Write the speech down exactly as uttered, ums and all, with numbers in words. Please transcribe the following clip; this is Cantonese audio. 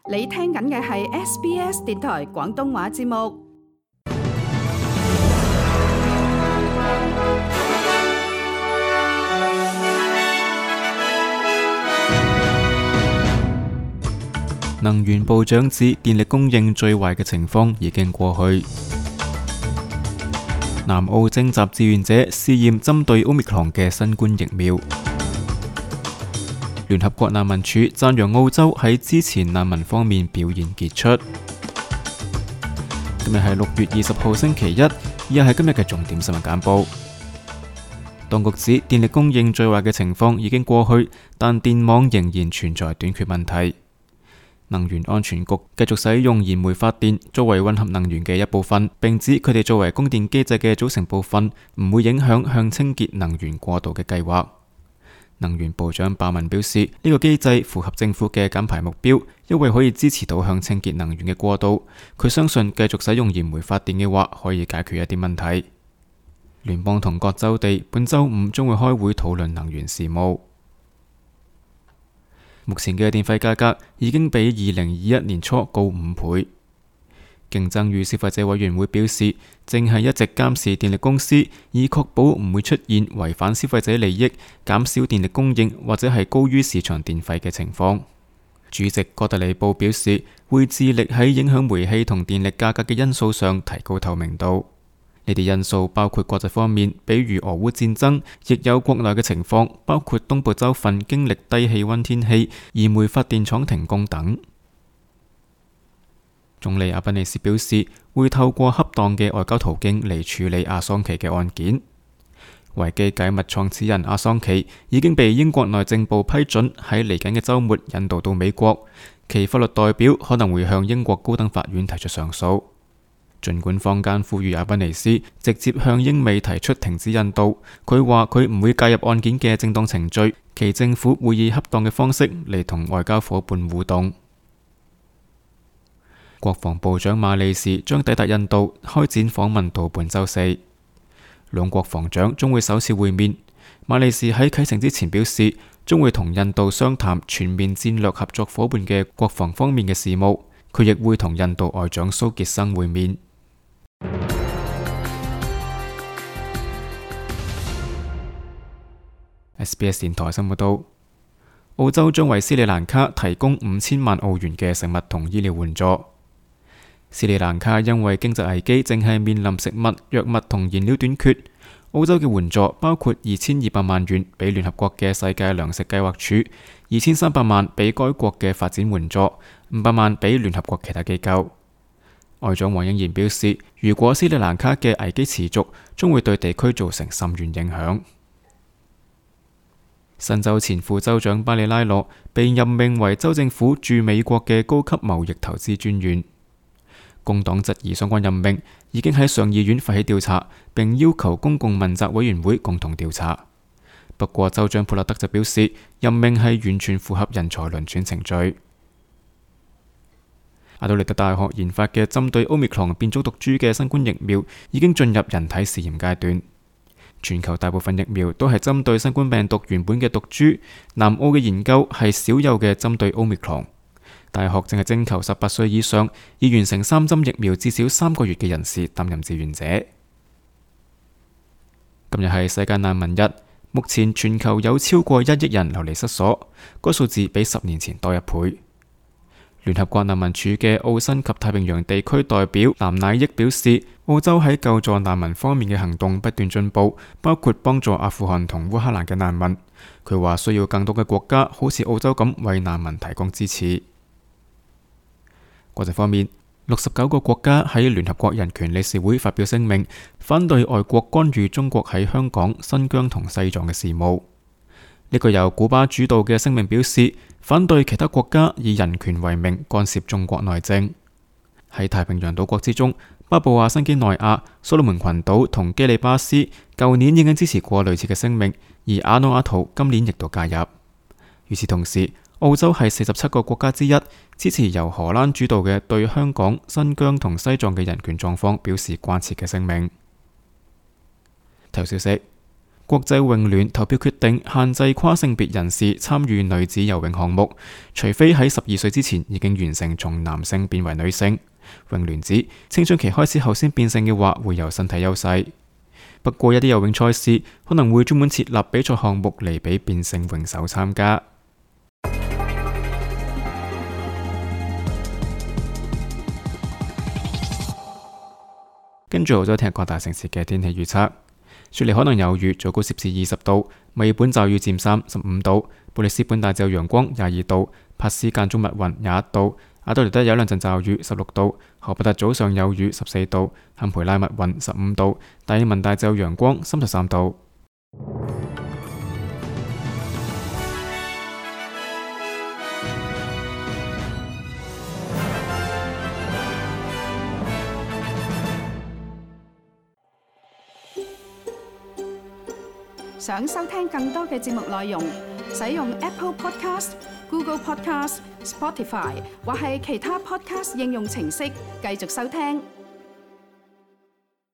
你聽緊嘅係 S B S 電台廣東話節目。 能源部長指電力供應最壞嘅情況已經過去。南澳徵集志願者試驗針對 Omicron 嘅新冠疫苗。聯合國難民署讚揚澳洲喺支持難民方面表現傑出。今日係六月二十號星期一，以下係今日嘅重點新聞簡報。當局指電力供應最壞嘅情況已經過去，但電網仍然存在短缺問題。能源安全局繼續使用燃煤發電作為混合能源嘅一部分，並指佢哋作為供電機制嘅組成部分，唔會影響向清潔能源過渡嘅計劃。能源部長鮑文表示，呢個機制符合政府嘅減排目標，因為可以支持到向清潔能源嘅過渡。佢相信繼續使用燃煤發電嘅話，可以解決一啲問題。聯邦同各州地本週五將會開會討論能源事務。目前嘅電費價格已經比二零二一年初高五倍。競爭與消費者委員會表示，正係一直監視電力公司，以確保唔會出現違反消費者利益、減少電力供應或者係高於市場電費嘅情況。主席哥特里布表示，會致力喺影響煤氣同電力價格嘅因素上提高透明度。呢啲因素包括國際方面，比如俄烏戰爭，亦有國內嘅情況，包括東部州份經歷低氣溫天氣，而煤發電廠停工等。總理阿賓尼斯表示，會透過恰當嘅外交途徑嚟處理阿桑奇嘅案件。維基解密創始人阿桑奇已經被英國內政部批准喺嚟緊嘅週末引渡到美國，其法律代表可能會向英國高等法院提出上訴。儘管坊間呼籲阿賓尼斯直接向英美提出停止引渡，佢話佢唔會介入案件嘅正當程序，其政府會以恰當嘅方式嚟同外交夥伴互動。國防部長馬利士將抵達印度，開展訪問到本週四，兩國防長將會首次會面。馬利士喺啟程之前表示，將會同印度商談全面戰略合作夥伴嘅國防方面嘅事務，佢亦會同印度外長蘇傑生會面。S B S 電台新聞報道，澳洲將為斯里蘭卡提供五千萬澳元嘅食物同醫療援助。斯里蘭卡因為經濟危機，正係面臨食物、藥物同燃料短缺。澳洲嘅援助包括二千二百萬元俾聯合國嘅世界糧食計劃署，二千三百萬俾該國嘅發展援助，五百萬俾聯合國其他機構。外長黃英賢表示，如果斯里蘭卡嘅危機持續，將會對地區造成深遠影響。新州前副州長巴里拉諾被任命為州政府駐美國嘅高級貿易投資專員。工黨質疑相關任命，已經喺上議院發起調查，並要求公共問責委員會共同調查。不過州長普勒德就表示，任命係完全符合人才輪轉程序。阿德萊德大學研發嘅針對 Omicron 變種毒株嘅新冠疫苗已經進入人體試驗階段。全球大部分疫苗都係針對新冠病毒原本嘅毒株，南澳嘅研究係少有嘅針對 Omicron。大學正係徵求十八歲以上已完成三針疫苗至少三個月嘅人士擔任志願者。今日係世界難民日，目前全球有超過一億人流離失所，該數字比十年前多一倍。聯合國難民署嘅澳新及太平洋地區代表藍乃益表示，澳洲喺救助難民方面嘅行動不斷進步，包括幫助阿富汗同烏克蘭嘅難民。佢話需要更多嘅國家好似澳洲咁為難民提供支持。國際方面，六十九個國家喺聯合國人權理事會發表聲明，反對外國干預中國喺香港、新疆同西藏嘅事務。呢個由古巴主導嘅聲明表示，反對其他國家以人權為名干涉中國內政。喺太平洋島國之中，巴布亞新幾內亞、所羅門群島同基里巴斯舊年已經支持過類似嘅聲明，而瓦努阿圖今年亦都加入。與此同時，澳洲係四十七個國家之一，支持由荷蘭主導嘅對香港、新疆同西藏嘅人權狀況表示關切嘅聲明。頭消息： 國際泳聯投票決定限制跨性別人士參與女子游泳項目，除非喺十二歲之前已經完成從男性變為女性。泳聯指青春期開始後先變性嘅話，會有身體優勢。不過一啲游泳賽事可能會專門設立比賽項目嚟俾變性泳手參加。跟住我再聽各大城市嘅天氣預測。雪梨可能有雨，最高攝氏二十度；墨爾本驟雨佔三，十五度；布里斯本大驟陽光，廿二度；帕斯間中密雲，廿一度；阿德萊德有兩陣驟雨，十六度；荷伯特早上有雨，十四度；坎培拉密雲，十五度；達爾文大驟陽光，三十三度。 想收聽更多嘅節目內容，使用 Apple Podcast、Google Podcast、Spotify 或係其他 Podcast 應用程式繼續收聽。